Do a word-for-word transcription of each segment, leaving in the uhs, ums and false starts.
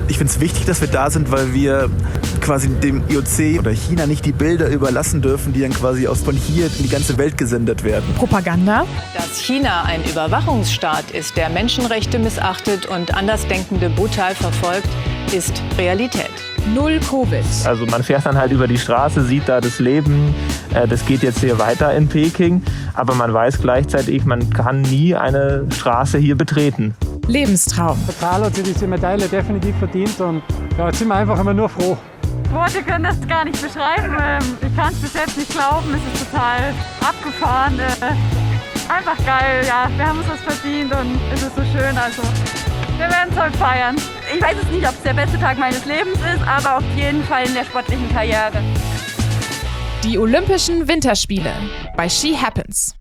Ich finde es wichtig, dass wir da sind, weil wir quasi dem I O C oder China nicht die Bilder überlassen dürfen, die dann quasi aus von hier in die ganze Welt gesendet werden. Propaganda. Dass China ein Überwachungsstaat ist, der Menschenrechte missachtet und Andersdenkende brutal verfolgt, ist Realität. Null Covid. Also man fährt dann halt über die Straße, sieht da das Leben, äh, das geht jetzt hier weiter in Peking, aber man weiß gleichzeitig, man kann nie eine Straße hier betreten. Lebenstraum. Der Karl hat sich diese Medaille definitiv verdient und ja, jetzt sind wir einfach immer nur froh. Worte können das gar nicht beschreiben. Ich kann es bis jetzt nicht glauben, es ist total abgefahren. Einfach geil, ja, wir haben uns das verdient und es ist so schön, also wir werden es heute feiern. Ich weiß es nicht, ob es der beste Tag meines Lebens ist, aber auf jeden Fall in der sportlichen Karriere. Die Olympischen Winterspiele bei She Happens.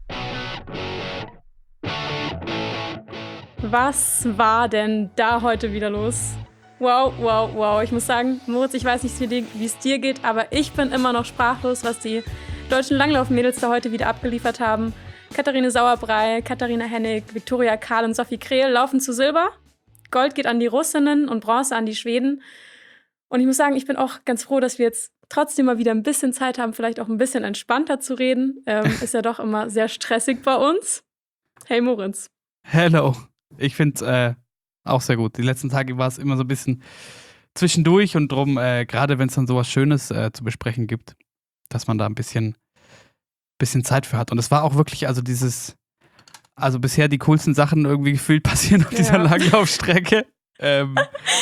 Was war denn da heute wieder los? Wow, wow, wow. Ich muss sagen, Moritz, ich weiß nicht, wie es dir geht, aber ich bin immer noch sprachlos, was die deutschen Langlaufmädels da heute wieder abgeliefert haben. Katharine Sauerbrei, Katharina Hennig, Viktoria Karl und Sophie Krehl laufen zu Silber. Gold geht an die Russinnen und Bronze an die Schweden. Und ich muss sagen, ich bin auch ganz froh, dass wir jetzt trotzdem mal wieder ein bisschen Zeit haben, vielleicht auch ein bisschen entspannter zu reden. Ähm, ist ja doch immer sehr stressig bei uns. Hey Moritz. Hello. Ich finde es äh, auch sehr gut. Die letzten Tage war es immer so ein bisschen zwischendurch und drum, äh, gerade wenn es dann sowas Schönes äh, zu besprechen gibt, dass man da ein bisschen, bisschen Zeit für hat. Und es war auch wirklich, also dieses, also bisher die coolsten Sachen irgendwie gefühlt passieren auf Ja. dieser Langlaufstrecke. ähm,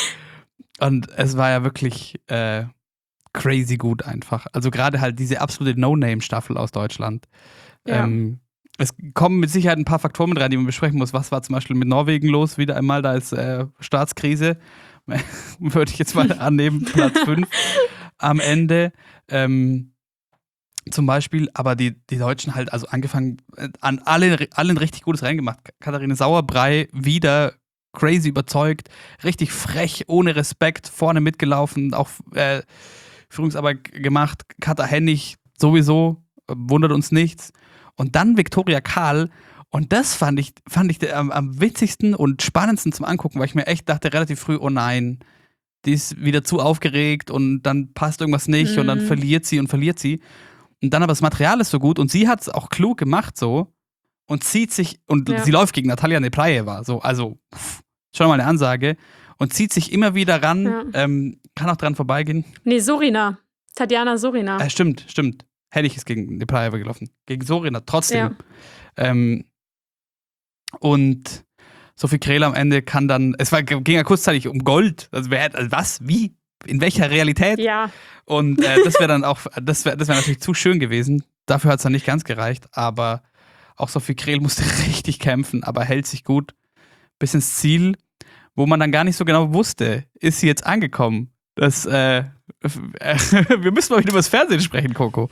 und es war ja wirklich äh, crazy gut einfach. Also gerade halt diese absolute No-Name-Staffel aus Deutschland. Ja. Ähm, Es kommen mit Sicherheit ein paar Faktoren mit rein, die man besprechen muss. Was war zum Beispiel mit Norwegen los? Wieder einmal, da ist äh, Staatskrise. Würde ich jetzt mal annehmen, Platz fünf am Ende. Ähm, zum Beispiel, aber die, die Deutschen halt, also angefangen, äh, an alle, allen richtig gutes reingemacht. Katharine Sauerbrei wieder crazy überzeugt, richtig frech, ohne Respekt, vorne mitgelaufen, auch äh, Führungsarbeit gemacht. Katha Hennig sowieso, äh, wundert uns nichts. Und dann Viktoria Karl. Und das fand ich, fand ich am, am witzigsten und spannendsten zum Angucken, weil ich mir echt dachte relativ früh, oh nein, die ist wieder zu aufgeregt und dann passt irgendwas nicht Mhm. und dann verliert sie und verliert sie. Und dann aber das Material ist so gut und sie hat es auch klug gemacht so und zieht sich, und Ja. sie läuft gegen Natalia Neprajeva, so, also pff, schon mal eine Ansage, und zieht sich immer wieder ran, Ja. ähm, kann auch dran vorbeigehen. Nee, Sorina. Tatjana Sorina. Äh, stimmt, stimmt. Hennig ist gegen Neprajeva gelaufen. Gegen Sorina, trotzdem. Ja. Ähm, und Sophie Krehl am Ende kann dann, es war, ging ja kurzzeitig um Gold. Also, wer, also was? Wie? In welcher Realität? Ja. Und äh, das wäre dann auch, das wäre das wär natürlich zu schön gewesen. Dafür hat es dann nicht ganz gereicht, aber auch Sophie Krehl musste richtig kämpfen, aber hält sich gut bis ins Ziel, wo man dann gar nicht so genau wusste, ist sie jetzt angekommen? Das, äh, äh, wir müssen mal wieder über das Fernsehen sprechen, Coco.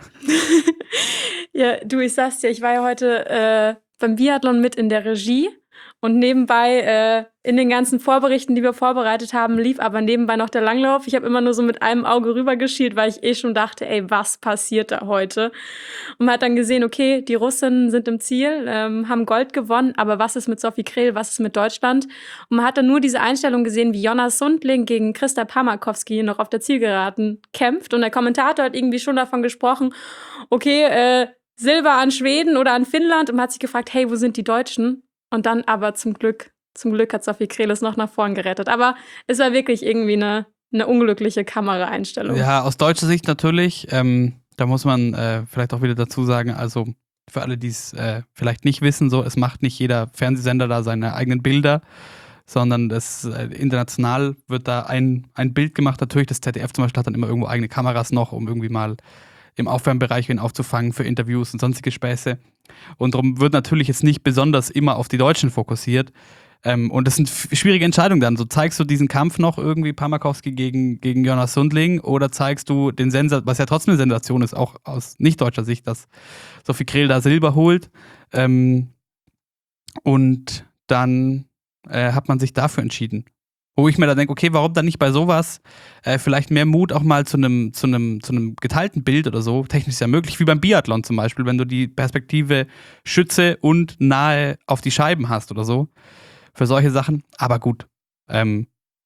Ja, du, ich sag's dir, ich war ja heute äh, beim Biathlon mit in der Regie und nebenbei äh, in den ganzen Vorberichten, die wir vorbereitet haben, lief aber nebenbei noch der Langlauf. Ich habe immer nur so mit einem Auge rübergeschielt, weil ich eh schon dachte, ey, was passiert da heute? Und man hat dann gesehen, okay, die Russinnen sind im Ziel, ähm, haben Gold gewonnen, aber was ist mit Sophie Krehl, was ist mit Deutschland? Und man hat dann nur diese Einstellung gesehen, wie Jonas Sundling gegen Christa Pamakowski noch auf der Zielgeraden kämpft. Und der Kommentator hat irgendwie schon davon gesprochen, okay, äh, Silber an Schweden oder an Finnland, und man hat sich gefragt, hey, wo sind die Deutschen? Und dann aber zum Glück, zum Glück hat Sophie Krehl es noch nach vorn gerettet. Aber es war wirklich irgendwie eine, eine unglückliche Kameraeinstellung. Ja, aus deutscher Sicht natürlich. Ähm, da muss man äh, vielleicht auch wieder dazu sagen, also für alle, die es äh, vielleicht nicht wissen, so, es macht nicht jeder Fernsehsender da seine eigenen Bilder, sondern das äh, international wird da ein, ein Bild gemacht. Natürlich, das Z D F zum Beispiel hat dann immer irgendwo eigene Kameras noch, um irgendwie mal im Aufwärmbereich wen aufzufangen für Interviews und sonstige Späße. Und darum wird natürlich jetzt nicht besonders immer auf die Deutschen fokussiert. Ähm, und das sind f- schwierige Entscheidungen dann. So, zeigst du diesen Kampf noch irgendwie, Pamakowski gegen, gegen Jonas Sundling, oder zeigst du den Sensor, was ja trotzdem eine Sensation ist, auch aus nicht-deutscher Sicht, dass Sophie Krehl da Silber holt. Ähm, und dann äh, hat man sich dafür entschieden. Wo ich mir dann denke, okay, warum dann nicht bei sowas äh, vielleicht mehr Mut auch mal zu einem zu einem zu einem geteilten Bild oder so, technisch ist ja möglich, wie beim Biathlon zum Beispiel, wenn du die Perspektive Schütze und nahe auf die Scheiben hast oder so, für solche Sachen. Aber gut, ähm,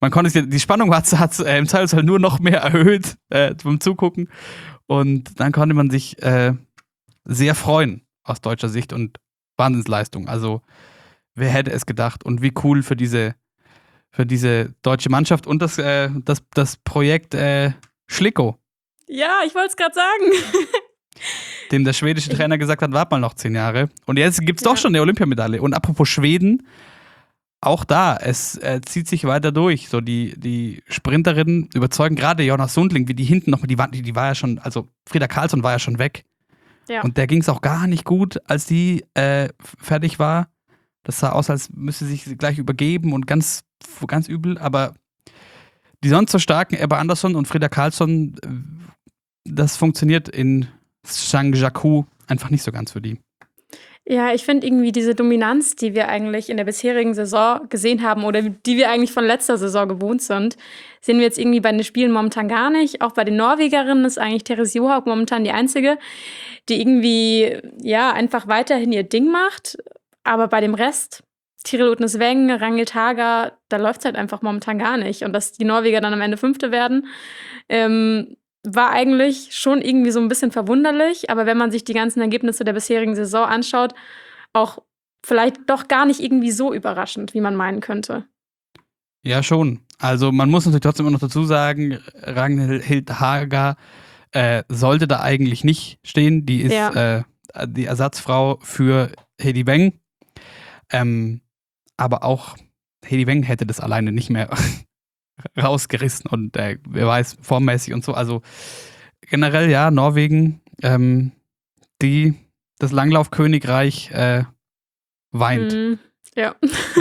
man konnte sich, die Spannung hat es äh, im Zweifelsfall nur noch mehr erhöht äh, beim Zugucken. Und dann konnte man sich äh, sehr freuen aus deutscher Sicht und Wahnsinnsleistung. Also wer hätte es gedacht und wie cool für diese, für diese deutsche Mannschaft und das, äh, das, das Projekt äh, Schlicko, Ja, ich wollte es gerade sagen. dem der schwedische Trainer gesagt hat, wart mal noch zehn Jahre. Und jetzt gibt es Ja. doch schon eine Olympiamedaille. Und apropos Schweden, auch da, es äh, zieht sich weiter durch. So die, die Sprinterinnen überzeugen gerade Jonas Sundling, wie die hinten noch, die war, die, die war ja schon, also Frida Karlsson war ja schon weg. Ja. Und der ging es auch gar nicht gut, als die äh, fertig war. Das sah aus, als müsste sie sich gleich übergeben und ganz, ganz übel. Aber die sonst so starken Ebba Andersson und Frida Karlsson, äh, das funktioniert in Zhangjiakou einfach nicht so ganz für die. Ja, ich finde irgendwie diese Dominanz, die wir eigentlich in der bisherigen Saison gesehen haben oder die wir eigentlich von letzter Saison gewohnt sind, sehen wir jetzt irgendwie bei den Spielen momentan gar nicht. Auch bei den Norwegerinnen ist eigentlich Therese Johaug momentan die einzige, die irgendwie ja einfach weiterhin ihr Ding macht. Aber bei dem Rest, Tiril Utnes-Weng, Ragnhild Haga, da läuft es halt einfach momentan gar nicht. Und dass die Norweger dann am Ende Fünfte werden, ähm, war eigentlich schon irgendwie so ein bisschen verwunderlich, aber wenn man sich die ganzen Ergebnisse der bisherigen Saison anschaut, auch vielleicht doch gar nicht irgendwie so überraschend, wie man meinen könnte. Ja, schon. Also man muss natürlich trotzdem immer noch dazu sagen, Ragnhild Haga äh, sollte da eigentlich nicht stehen. Die ist Ja. äh, die Ersatzfrau für Hedi Weng. Ähm, aber auch Hedi Weng hätte das alleine nicht mehr rausgerissen und äh, wer weiß, formmäßig und so. Also generell ja, Norwegen, ähm, die, das Langlaufkönigreich äh, weint. Mhm. Ja.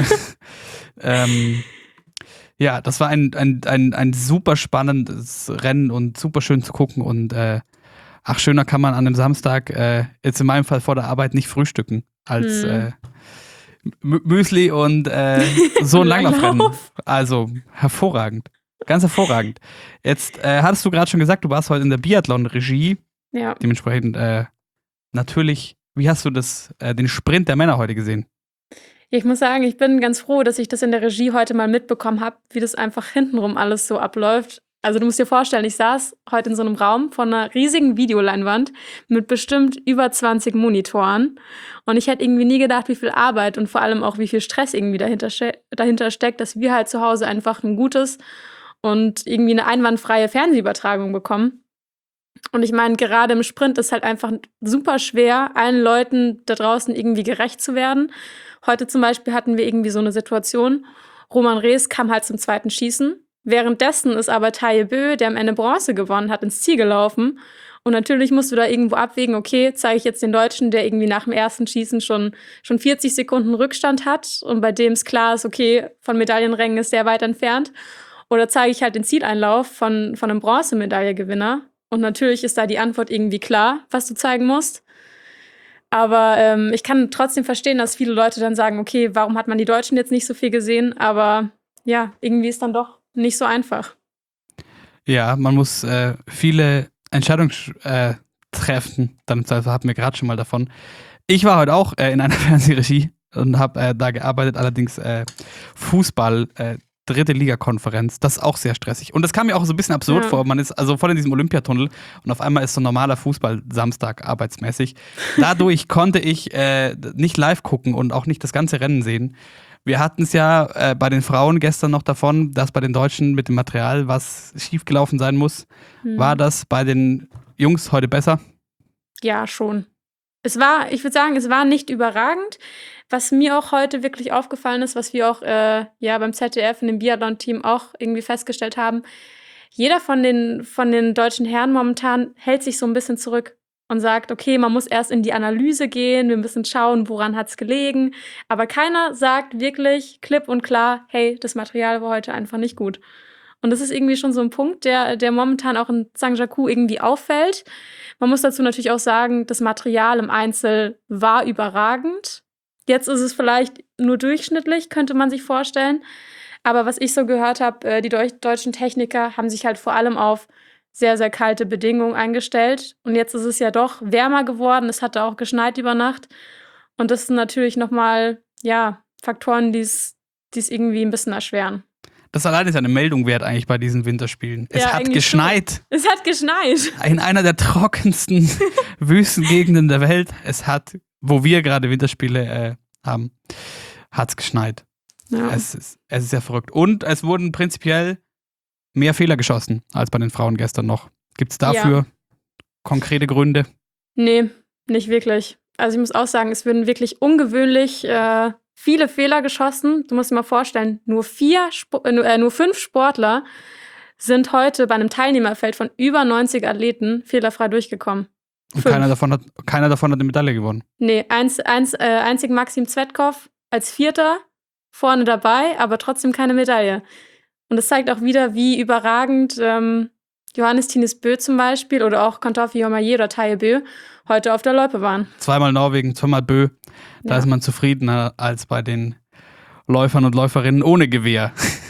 ähm, ja, das war ein, ein, ein, ein super spannendes Rennen und super schön zu gucken und äh, ach, schöner kann man an dem Samstag, äh, jetzt in meinem Fall vor der Arbeit, nicht frühstücken, als Mhm. äh, M- Müsli und äh, so ein Langlaufrennen. Langlauf. Also hervorragend. Ganz hervorragend. Jetzt äh, hattest du gerade schon gesagt, du warst heute in der Biathlon-Regie. Ja. Dementsprechend äh, natürlich, wie hast du das, äh, den Sprint der Männer heute gesehen? Ich muss sagen, ich bin ganz froh, dass ich das in der Regie heute mal mitbekommen habe, wie das einfach hintenrum alles so abläuft. Also du musst dir vorstellen, ich saß heute in so einem Raum von einer riesigen Videoleinwand mit bestimmt über zwanzig Monitoren und ich hätte irgendwie nie gedacht, wie viel Arbeit und vor allem auch wie viel Stress irgendwie dahinter, ste- dahinter steckt, dass wir halt zu Hause einfach ein gutes und irgendwie eine einwandfreie Fernsehübertragung bekommen. Und ich meine, gerade im Sprint ist halt einfach super schwer, allen Leuten da draußen irgendwie gerecht zu werden. Heute zum Beispiel hatten wir irgendwie so eine Situation, Roman Rees kam halt zum zweiten Schießen. Währenddessen ist aber Taye Bö, der am Ende Bronze gewonnen hat, ins Ziel gelaufen. Und natürlich musst du da irgendwo abwägen, okay, zeige ich jetzt den Deutschen, der irgendwie nach dem ersten Schießen schon, schon vierzig Sekunden Rückstand hat und bei dem es klar ist, okay, von Medaillenrängen ist sehr weit entfernt. Oder zeige ich halt den Zieleinlauf von, von einem Bronzemedaillengewinner. Und natürlich ist da die Antwort irgendwie klar, was du zeigen musst. Aber ähm, ich kann trotzdem verstehen, dass viele Leute dann sagen, okay, warum hat man die Deutschen jetzt nicht so viel gesehen? Aber ja, irgendwie ist dann doch nicht so einfach. Ja, man muss äh, viele Entscheidungen äh, treffen. Dann hatten wir gerade schon mal davon. Ich war heute auch äh, in einer Fernsehregie und habe äh, da gearbeitet, allerdings äh, Fußball, äh, dritte Liga-Konferenz. Das ist auch sehr stressig. Und das kam mir auch so ein bisschen absurd Ja. vor. Man ist also voll in diesem Olympiatunnel und auf einmal ist so ein normaler Fußball-Samstag arbeitsmäßig. Dadurch konnte ich äh, nicht live gucken und auch nicht das ganze Rennen sehen. Wir hatten es ja äh, bei den Frauen gestern noch davon, dass bei den Deutschen mit dem Material was schiefgelaufen sein muss. Hm. War das bei den Jungs heute besser? Ja, schon. Es war, ich würde sagen, es war nicht überragend. Was mir auch heute wirklich aufgefallen ist, was wir auch äh, ja, beim Z D F in dem Biathlon-Team auch irgendwie festgestellt haben, jeder von den, von den deutschen Herren momentan hält sich so ein bisschen zurück und sagt, okay, man muss erst in die Analyse gehen, wir müssen schauen, woran hat es gelegen. Aber keiner sagt wirklich klipp und klar, hey, das Material war heute einfach nicht gut. Und das ist irgendwie schon so ein Punkt, der, der momentan auch in Zhangjiakou irgendwie auffällt. Man muss dazu natürlich auch sagen, das Material im Einzel war überragend. Jetzt ist es vielleicht nur durchschnittlich, könnte man sich vorstellen. Aber was ich so gehört habe, äh, die deu- deutschen Techniker haben sich halt vor allem auf sehr, sehr kalte Bedingungen eingestellt. Und jetzt ist es ja doch wärmer geworden. Es hatte auch geschneit über Nacht. Und das sind natürlich nochmal, ja, Faktoren, die es die es irgendwie ein bisschen erschweren. Das allein ist eine Meldung wert eigentlich bei diesen Winterspielen. Es Ja, hat eigentlich geschneit. schon. Es hat geschneit. In einer der trockensten Wüstengegenden der Welt. Es hat, wo wir gerade Winterspiele äh, haben, hat es geschneit. Ja. Es ist, es ist sehr verrückt. Und es wurden prinzipiell mehr Fehler geschossen als bei den Frauen gestern noch. Gibt es dafür Ja. konkrete Gründe? Nee, nicht wirklich. Also ich muss auch sagen, es werden wirklich ungewöhnlich äh, viele Fehler geschossen. Du musst dir mal vorstellen, nur vier, Sp- äh, nur fünf Sportler sind heute bei einem Teilnehmerfeld von über neunzig Athleten fehlerfrei durchgekommen. Und Fünf. keiner davon, hat, keiner davon hat eine Medaille gewonnen. Nee, eins, eins, äh, einzig Maxim Zvetkov als Vierter vorne dabei, aber trotzdem keine Medaille. Und das zeigt auch wieder, wie überragend ähm, Johannes Tines Bö zum Beispiel oder auch Kontofi Jomaye oder Taye Bö heute auf der Loipe waren. Zweimal Norwegen, zweimal Bö. Da Ja. ist man zufriedener als bei den Läufern und Läuferinnen ohne Gewehr.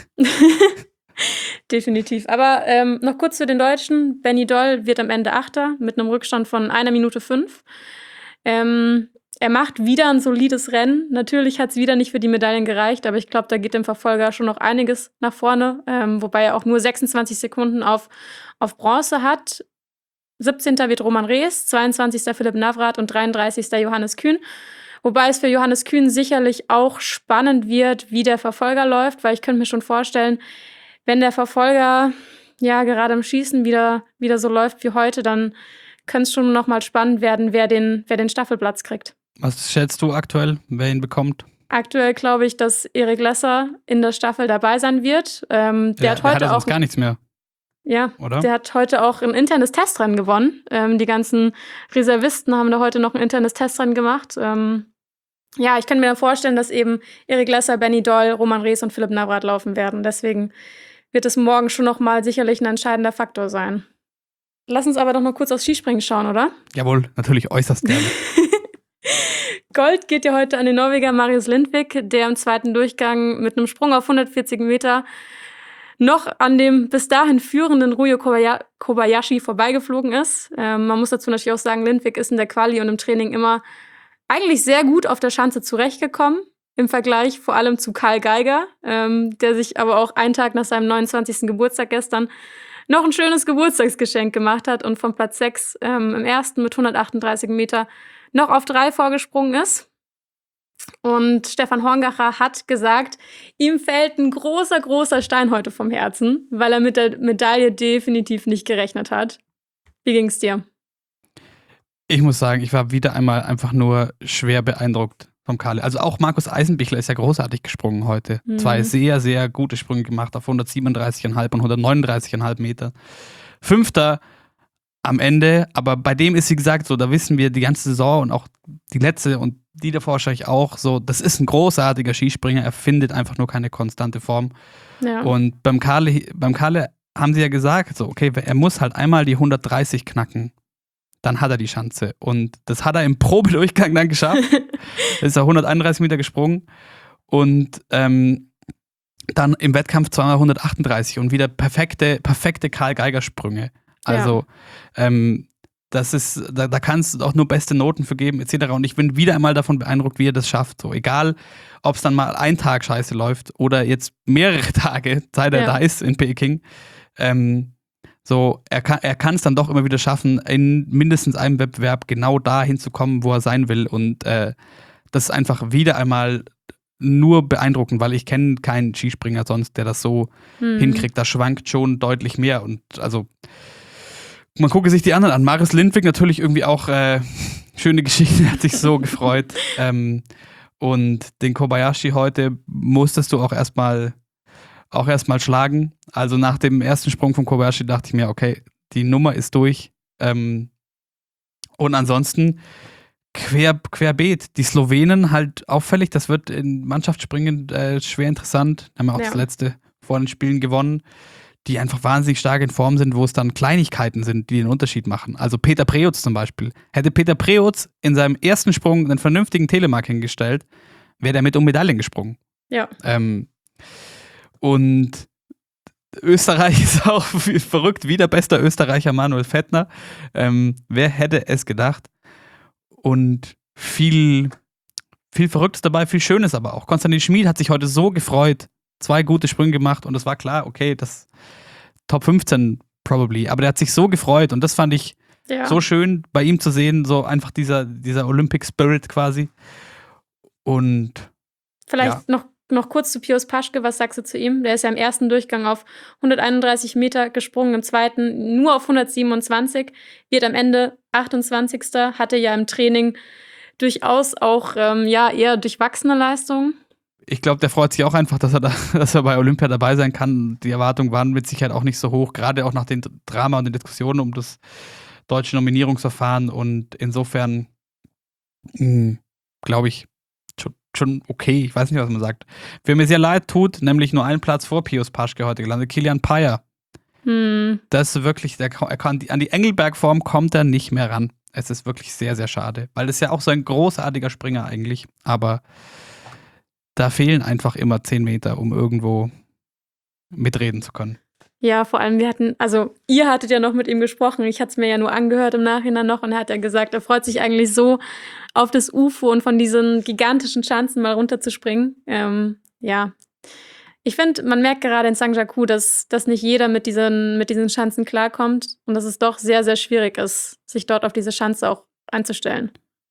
Definitiv. Aber ähm, noch kurz zu den Deutschen. Benny Doll wird am Ende Achter mit einem Rückstand von einer Minute fünf. Ähm, er macht wieder ein solides Rennen. Natürlich hat es wieder nicht für die Medaillen gereicht, aber ich glaube, da geht dem Verfolger schon noch einiges nach vorne, ähm, wobei er auch nur sechsundzwanzig Sekunden auf, auf Bronze hat. siebzehnter wird Roman Rees, zweiundzwanzigster Philipp Navrat und dreiunddreißigster Johannes Kühn. Wobei es für Johannes Kühn sicherlich auch spannend wird, wie der Verfolger läuft, weil ich könnte mir schon vorstellen, wenn der Verfolger ja gerade im Schießen wieder, wieder so läuft wie heute, dann könnte es schon noch mal spannend werden, wer den, wer den Staffelplatz kriegt. Was schätzt du aktuell, wer ihn bekommt? Aktuell glaube ich, dass Erik Lesser in der Staffel dabei sein wird. Ähm, der Der, hat der hat heute ja auch sonst gar nichts mehr, ja, oder? der hat heute auch ein internes Testrennen gewonnen. Ähm, die ganzen Reservisten haben da heute noch ein internes Testrennen gemacht. Ähm, ja, ich kann mir vorstellen, dass eben Erik Lesser, Benny Doll, Roman Rees und Philipp Navrat laufen werden. Deswegen wird es morgen schon noch mal sicherlich ein entscheidender Faktor sein. Lass uns aber doch noch kurz aufs Skispringen schauen, oder? Jawohl, natürlich äußerst gerne. Gold geht ja heute an den Norweger Marius Lindvik, der im zweiten Durchgang mit einem Sprung auf hundertvierzig Meter noch an dem bis dahin führenden Ryo Kobaya- Kobayashi vorbeigeflogen ist. Ähm, man muss dazu natürlich auch sagen, Lindvik ist in der Quali und im Training immer eigentlich sehr gut auf der Schanze zurechtgekommen. Im Vergleich vor allem zu Karl Geiger, ähm, der sich aber auch einen Tag nach seinem neunundzwanzigsten Geburtstag gestern noch ein schönes Geburtstagsgeschenk gemacht hat und von Platz sechs ähm, im ersten mit hundertachtunddreißig Meter noch auf drei vorgesprungen ist. Und Stefan Horngacher hat gesagt, ihm fällt ein großer, großer Stein heute vom Herzen, weil er mit der Medaille definitiv nicht gerechnet hat. Wie ging's dir? Ich muss sagen, ich war wieder einmal einfach nur schwer beeindruckt vom Karl. Also auch Markus Eisenbichler ist ja großartig gesprungen heute. Mhm. Zwei sehr, sehr gute Sprünge gemacht auf hundertsiebenunddreißig Komma fünf und hundertneununddreißig Komma fünf Meter. Fünfter am Ende, aber bei dem ist, wie gesagt, so, da wissen wir die ganze Saison und auch die letzte und die davor wahrscheinlich auch, so, das ist ein großartiger Skispringer, er findet einfach nur keine konstante Form. Ja. Und beim Karle, beim Karle haben sie ja gesagt, so, okay, er muss halt einmal die hundertdreißig knacken, dann hat er die Chance. Und das hat er im Probedurchgang dann geschafft. Da ist er hunderteinunddreißig Meter gesprungen und ähm, dann im Wettkampf zweimal hundertachtunddreißig und wieder perfekte, perfekte Karl-Geiger-Sprünge. Also, ja. ähm, das ist, da, da kannst du auch nur beste Noten für geben, et cetera. Und ich bin wieder einmal davon beeindruckt, wie er das schafft. So, egal, ob es dann mal ein Tag scheiße läuft oder jetzt mehrere Tage, seit er Ja. da ist in Peking. Ähm, so, er kann er kann es dann doch immer wieder schaffen, in mindestens einem Wettbewerb genau da hinzukommen, wo er sein will. Und äh, das ist einfach wieder einmal nur beeindruckend, weil ich kenne keinen Skispringer sonst, der das so Mhm. hinkriegt. Da schwankt schon deutlich mehr. Und also man gucke sich die anderen an. Marius Lindvik natürlich irgendwie auch äh, schöne Geschichte, hat sich so gefreut. Ähm, und den Kobayashi heute musstest du auch erstmal auch erstmal schlagen. Also nach dem ersten Sprung von Kobayashi dachte ich mir, okay, die Nummer ist durch. Ähm, und ansonsten quer, querbeet. Die Slowenen halt auffällig, das wird in Mannschaftsspringen äh, schwer interessant. Haben wir auch Ja. das letzte vor den Spielen gewonnen, die einfach wahnsinnig stark in Form sind, wo es dann Kleinigkeiten sind, die den Unterschied machen. Also Peter Preutz zum Beispiel. Hätte Peter Preutz in seinem ersten Sprung einen vernünftigen Telemark hingestellt, wäre der mit um Medaillen gesprungen. Ja. Ähm, und Österreich ist auch verrückt, wieder bester Österreicher Manuel Fettner. Ähm, wer hätte es gedacht? Und viel, viel Verrücktes dabei, viel Schönes aber auch. Konstantin Schmid hat sich heute so gefreut, zwei gute Sprünge gemacht und es war klar, okay, das Top fünfzehn probably. Aber der hat sich so gefreut und das fand ich Ja. so schön bei ihm zu sehen, so einfach dieser, dieser Olympic Spirit quasi. Und Vielleicht noch, noch kurz zu Pius Paschke, was sagst du zu ihm? Der ist ja im ersten Durchgang auf hunderteinunddreißig Meter gesprungen, im zweiten nur auf hundertsiebenundzwanzig, wird am Ende achtundzwanzigster hatte ja im Training durchaus auch ähm, ja, eher durchwachsene Leistungen. ich glaube, der freut sich auch einfach, dass er, da, dass er bei Olympia dabei sein kann. Die Erwartungen waren mit Sicherheit auch nicht so hoch, gerade auch nach dem Drama und den Diskussionen um das deutsche Nominierungsverfahren. Und insofern glaube ich, schon, schon okay. Ich weiß nicht, was man sagt. Wer mir sehr leid tut, nämlich nur einen Platz vor Pius Paschke heute gelandet, Kilian Payer. Hm. Das ist wirklich, der, er kann, an die Engelberg-Form kommt er nicht mehr ran. Es ist wirklich sehr, sehr schade, weil das ja auch so ein großartiger Springer eigentlich, aber da fehlen einfach immer zehn Meter, um irgendwo mitreden zu können. Ja, vor allem wir hatten, also ihr hattet ja noch mit ihm gesprochen, ich hatte es mir ja nur angehört im Nachhinein noch und er hat ja gesagt, er freut sich eigentlich so auf das U F O und von diesen gigantischen Schanzen mal runterzuspringen. Ähm, ja, ich finde, man merkt gerade in Zhangjiakou, dass, dass nicht jeder mit diesen, mit diesen Schanzen klarkommt und dass es doch sehr, sehr schwierig ist, sich dort auf diese Schanze auch einzustellen.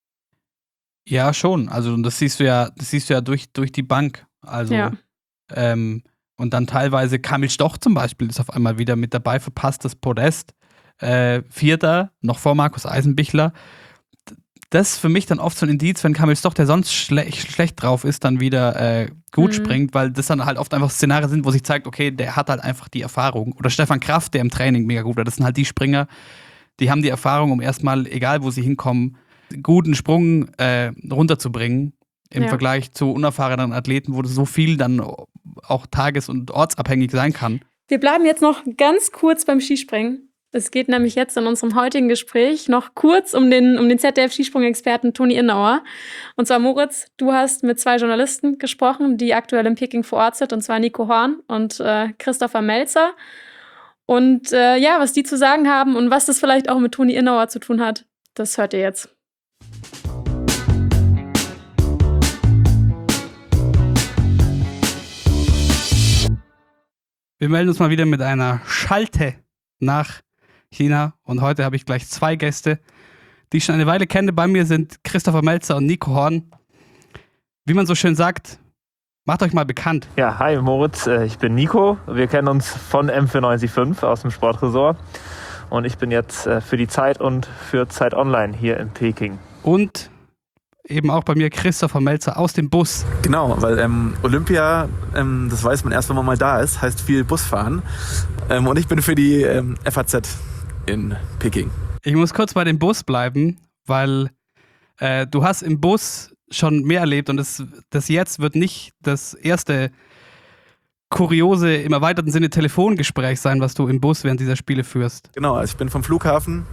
Ja, schon. Also das siehst du ja, das siehst du ja durch, durch die Bank. Also Ja. ähm, und dann teilweise Kamil Stoch zum Beispiel ist auf einmal wieder mit dabei, verpasst das Podest. Äh, Vierter, noch vor Markus Eisenbichler. Das ist für mich dann oft so ein Indiz, wenn Kamil Stoch, der sonst schle schlecht drauf ist, dann wieder äh, gut Mhm. springt, weil das dann halt oft einfach Szenarien sind, wo sich zeigt, okay, der hat halt einfach die Erfahrung. Oder Stefan Kraft, der im Training mega gut war. Das sind halt die Springer, die haben die Erfahrung, um erstmal, egal wo sie hinkommen, guten Sprung äh, runterzubringen im Ja. Vergleich zu unerfahrenen Athleten, wo das so viel dann auch tages- und ortsabhängig sein kann. Wir bleiben jetzt noch ganz kurz beim Skispringen. Es geht nämlich jetzt in unserem heutigen Gespräch noch kurz um den, um den Z D F-Skisprung-Experten Toni Innauer. Und zwar, Moritz, du hast mit zwei Journalisten gesprochen, die aktuell in Peking vor Ort sind, und zwar Nico Horn und äh, Christopher Melzer. Und äh, ja, was die zu sagen haben und was das vielleicht auch mit Toni Innauer zu tun hat, das hört ihr jetzt. Wir melden uns mal wieder mit einer Schalte nach China und heute habe ich gleich zwei Gäste, die ich schon eine Weile kenne. Bei mir sind Christopher Melzer und Nico Horn. Wie man so schön sagt, macht euch mal bekannt. Ja, hi Moritz, äh, ich bin Nico. Wir kennen uns von M vier neun fünf aus dem Sportresort und ich bin jetzt äh, für die Zeit und für Zeit Online hier in Peking. Und eben auch bei mir Christopher Melzer aus dem Bus. Genau, weil ähm, Olympia, ähm, das weiß man erst, wenn man mal da ist, heißt viel Busfahren. Ähm, und ich bin für die ähm, F A Z in Peking. Ich muss kurz bei dem Bus bleiben, weil äh, du hast im Bus schon mehr erlebt und das, das jetzt wird nicht das erste kuriose, im erweiterten Sinne Telefongespräch sein, was du im Bus während dieser Spiele führst. Genau, also ich bin vom Flughafen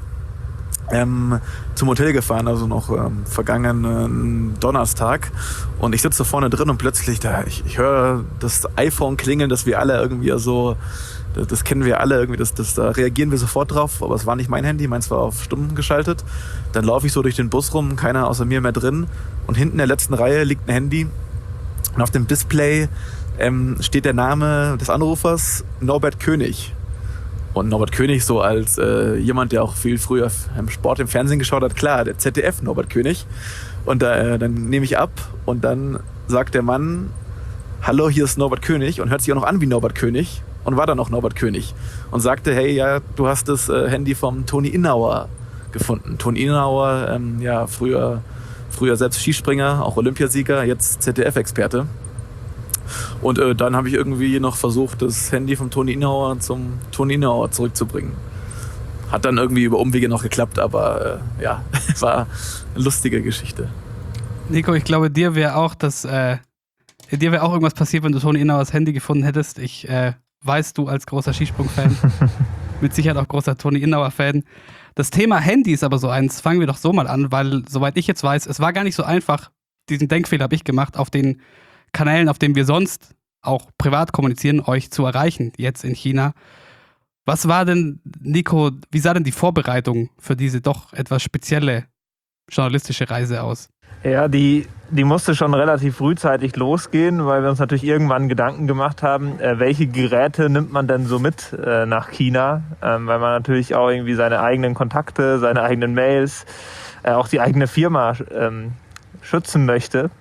ähm, zum Hotel gefahren, also noch ähm, vergangenen Donnerstag. Und ich sitze vorne drin und plötzlich, da ich, ich höre das iPhone klingeln, dass wir alle irgendwie so, das, das kennen wir alle irgendwie, das, das, da reagieren wir sofort drauf, aber es war nicht mein Handy, meins war auf Stunden geschaltet. Dann laufe ich so durch den Bus rum, keiner außer mir mehr drin und hinten in der letzten Reihe liegt ein Handy und auf dem Display ähm, steht der Name des Anrufers Norbert König. Und Norbert König so als äh, jemand, der auch viel früher im Sport im Fernsehen geschaut hat, klar, der Z D F Norbert König. Und äh, dann nehme ich ab und dann sagt der Mann, hallo, hier ist Norbert König und hört sich auch noch an wie Norbert König und war dann auch Norbert König und sagte, hey, ja, du hast das äh, Handy vom Toni Innauer gefunden. Toni Innauer, ähm, ja, früher, früher selbst Skispringer, auch Olympiasieger, jetzt Z D F-Experte. Und äh, dann habe ich irgendwie noch versucht, das Handy vom Toni Innauer zum Toni Innauer zurückzubringen. Hat dann irgendwie über Umwege noch geklappt, aber äh, ja, war eine lustige Geschichte. Nico, ich glaube, dir wäre auch das, äh, dir wäre auch irgendwas passiert, wenn du Toni Innauers Handy gefunden hättest. Ich äh, weiß, du als großer Skisprung-Fan, mit Sicherheit auch großer Toni Innauer-Fan. Das Thema Handy ist aber so eins, fangen wir doch so mal an, weil, soweit ich jetzt weiß, es war gar nicht so einfach, diesen Denkfehler habe ich gemacht, auf den Kanälen, auf denen wir sonst auch privat kommunizieren, euch zu erreichen, jetzt in China. Was war denn, Nico, wie sah denn die Vorbereitung für diese doch etwas spezielle journalistische Reise aus? Ja, die die musste schon relativ frühzeitig losgehen, weil wir uns natürlich irgendwann Gedanken gemacht haben, äh, welche Geräte nimmt man denn so mit äh, nach China, ähm, weil man natürlich auch irgendwie seine eigenen Kontakte, seine eigenen Mails, äh, auch die eigene Firma ähm, schützen möchte.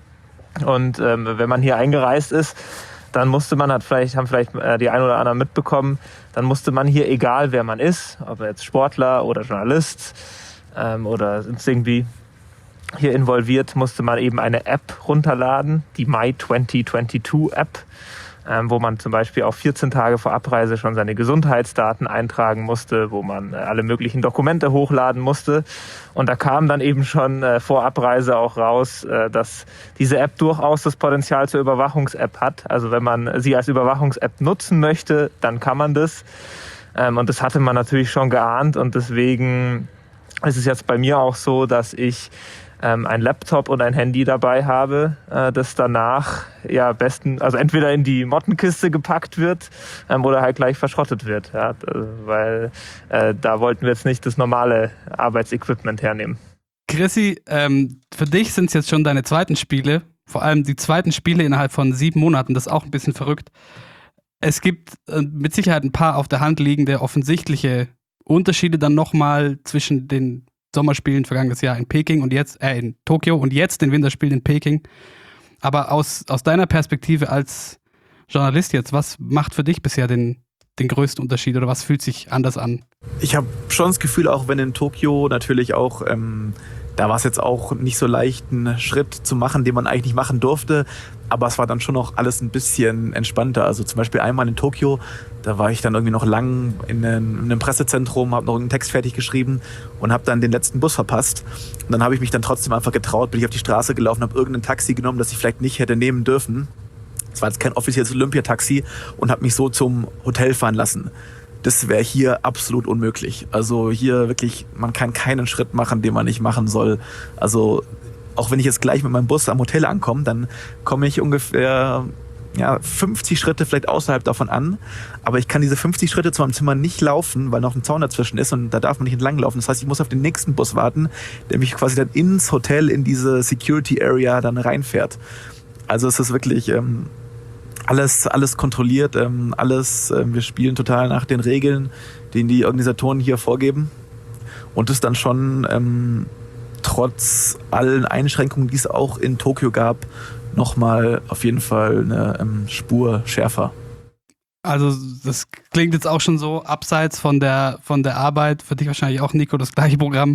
Und ähm, wenn man hier eingereist ist, dann musste man, hat vielleicht, haben vielleicht äh, die ein oder anderen mitbekommen, dann musste man hier, egal wer man ist, ob jetzt Sportler oder Journalist ähm, oder irgendwie hier involviert, musste man eben eine App runterladen, die My zwanzig zweiundzwanzig App, ähm, wo man zum Beispiel auch vierzehn Tage vor Abreise schon seine Gesundheitsdaten eintragen musste, wo man äh, alle möglichen Dokumente hochladen musste. Und da kam dann eben schon äh, vor Abreise auch raus, äh, dass diese App durchaus das Potenzial zur Überwachungs-App hat. Also wenn man sie als Überwachungs-App nutzen möchte, dann kann man das. Ähm, und das hatte man natürlich schon geahnt. Und deswegen ist es jetzt bei mir auch so, dass ich ähm, ein Laptop und ein Handy dabei habe, äh, das danach ja besten, also entweder in die Mottenkiste gepackt wird ähm, oder halt gleich verschrottet wird, ja, weil äh, da wollten wir jetzt nicht das normale Arbeitsequipment hernehmen. Chrissy, ähm, für dich sind es jetzt schon deine zweiten Spiele, vor allem die zweiten Spiele innerhalb von sieben Monaten, das ist auch ein bisschen verrückt. Es gibt äh, mit Sicherheit ein paar auf der Hand liegende offensichtliche Unterschiede dann nochmal zwischen den Sommerspielen vergangenes Jahr in Peking und jetzt, äh, in Tokio und jetzt den Winterspielen in Peking. Aber aus, aus deiner Perspektive als Journalist jetzt, was macht für dich bisher den, den größten Unterschied oder was fühlt sich anders an? Ich habe schon das Gefühl, auch wenn in Tokio natürlich auch, ähm, da war es jetzt auch nicht so leicht, einen Schritt zu machen, den man eigentlich nicht machen durfte. Aber es war dann schon noch alles ein bisschen entspannter. Also zum Beispiel einmal in Tokio, da war ich dann irgendwie noch lang in einem, in einem Pressezentrum, habe noch einen Text fertig geschrieben und habe dann den letzten Bus verpasst. Und dann habe ich mich dann trotzdem einfach getraut, bin ich auf die Straße gelaufen, habe irgendein Taxi genommen, das ich vielleicht nicht hätte nehmen dürfen. Es war jetzt kein offizielles Olympiataxi und habe mich so zum Hotel fahren lassen. Das wäre hier absolut unmöglich. Also hier wirklich, man kann keinen Schritt machen, den man nicht machen soll. Also auch wenn ich jetzt gleich mit meinem Bus am Hotel ankomme, dann komme ich ungefähr ja, fünfzig Schritte vielleicht außerhalb davon an. Aber ich kann diese fünfzig Schritte zu meinem Zimmer nicht laufen, weil noch ein Zaun dazwischen ist und da darf man nicht entlanglaufen. Das heißt, ich muss auf den nächsten Bus warten, der mich quasi dann ins Hotel, in diese Security Area dann reinfährt. Also es ist wirklich ähm, alles, alles kontrolliert, ähm, alles, ähm, wir spielen total nach den Regeln, die die Organisatoren hier vorgeben. Und das dann schon ähm, trotz allen Einschränkungen, die es auch in Tokio gab, nochmal auf jeden Fall eine ähm, Spur schärfer. Also das klingt jetzt auch schon so abseits von der, von der Arbeit, für dich wahrscheinlich auch, Nico, das gleiche Programm.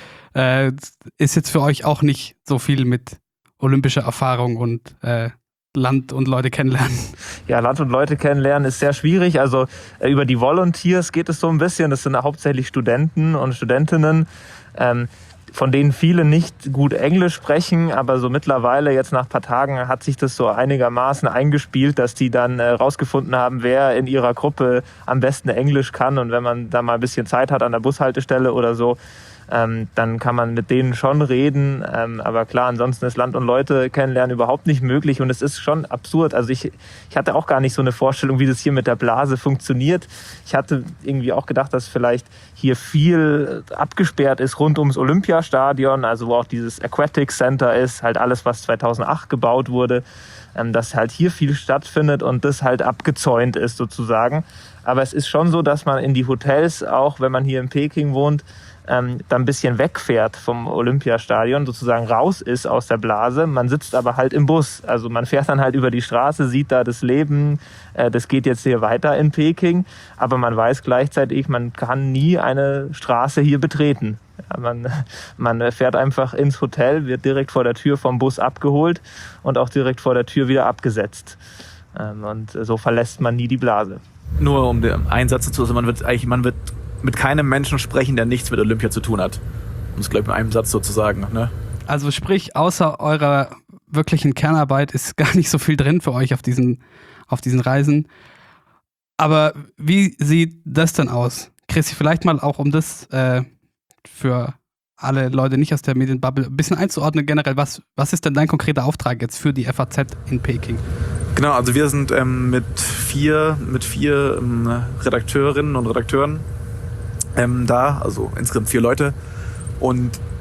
Äh, ist jetzt für euch auch nicht so viel mit olympischer Erfahrung und äh, Land und Leute kennenlernen? Ja, Land und Leute kennenlernen ist sehr schwierig. Also äh, über die Volunteers geht es so ein bisschen. Das sind hauptsächlich Studenten und Studentinnen, ähm, von denen viele nicht gut Englisch sprechen, aber so mittlerweile, jetzt nach ein paar Tagen, hat sich das so einigermaßen eingespielt, dass die dann äh, rausgefunden haben, wer in ihrer Gruppe am besten Englisch kann. Und wenn man da mal ein bisschen Zeit hat an der Bushaltestelle oder so, ähm, dann kann man mit denen schon reden. Ähm, aber klar, ansonsten ist Land und Leute kennenlernen überhaupt nicht möglich. Und es ist schon absurd. Also ich, ich hatte auch gar nicht so eine Vorstellung, wie das hier mit der Blase funktioniert. Ich hatte irgendwie auch gedacht, dass vielleicht hier viel abgesperrt ist rund ums Olympiastadion, also wo auch dieses Aquatic Center ist, halt alles, was zweitausendacht gebaut wurde, ähm, dass halt hier viel stattfindet und das halt abgezäunt ist sozusagen. Aber es ist schon so, dass man in die Hotels, auch wenn man hier in Peking wohnt, ähm, dann ein bisschen wegfährt vom Olympiastadion, sozusagen raus ist aus der Blase. Man sitzt aber halt im Bus. Also man fährt dann halt über die Straße, sieht da das Leben, äh, das geht jetzt hier weiter in Peking. Aber man weiß gleichzeitig, man kann nie eine Straße hier betreten. Ja, man, man fährt einfach ins Hotel, wird direkt vor der Tür vom Bus abgeholt und auch direkt vor der Tür wieder abgesetzt. Ähm, und so verlässt man nie die Blase. Nur um den Einsatz zu sagen, man wird eigentlich, man wird mit keinem Menschen sprechen, der nichts mit Olympia zu tun hat. Um es gleich mit einem Satz sozusagen. Ne? Also sprich, außer eurer wirklichen Kernarbeit ist gar nicht so viel drin für euch auf diesen, auf diesen Reisen. Aber wie sieht das denn aus? Chrissy, vielleicht mal auch um das äh, für alle Leute nicht aus der Medienbubble ein bisschen einzuordnen generell. Was, was ist denn dein konkreter Auftrag jetzt für die F A Z in Peking? Genau, also wir sind ähm, mit vier, mit vier ähm, Redakteurinnen und Redakteuren ähm, da, also insgesamt vier Leute. Und